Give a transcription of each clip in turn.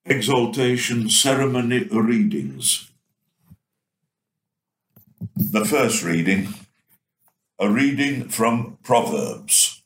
Exaltation Ceremony Readings. The first reading, a reading from Proverbs.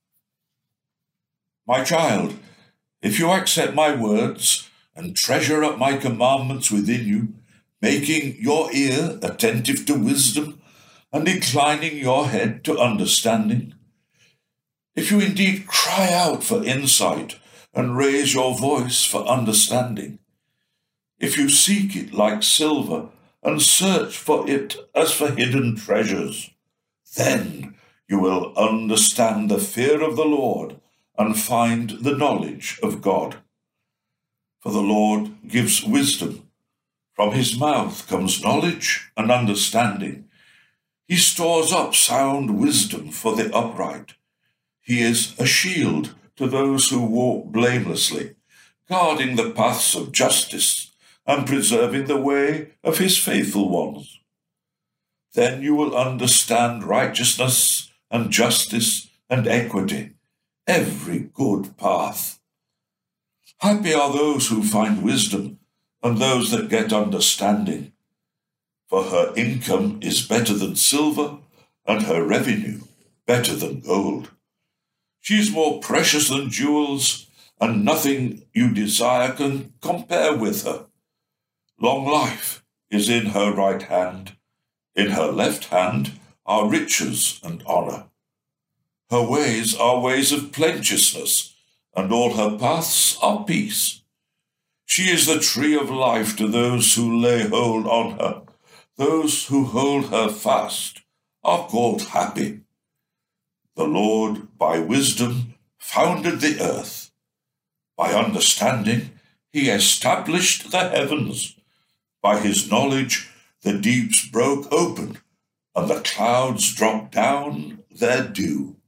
My child, if you accept my words and treasure up my commandments within you, making your ear attentive to wisdom and inclining your head to understanding, if you indeed cry out for insight and raise your voice for understanding, if you seek it like silver and search for it as for hidden treasures, then you will understand the fear of the Lord and find the knowledge of God. For the Lord gives wisdom. From his mouth comes knowledge and understanding. He stores up sound wisdom for the upright. He is a shield to those who walk blamelessly, guarding the paths of justice and preserving the way of his faithful ones. Then you will understand righteousness and justice and equity, every good path. Happy are those who find wisdom and those that get understanding, for her income is better than silver and her revenue better than gold. She is more precious than jewels, and nothing you desire can compare with her. Long life is in her right hand. In her left hand are riches and honor. Her ways are ways of plenteousness, and all her paths are peace. She is the tree of life to those who lay hold on her. Those who hold her fast are called happy. The Lord, by wisdom, founded the earth. By understanding, he established the heavens. By his knowledge, the deeps broke open, and the clouds dropped down their dew.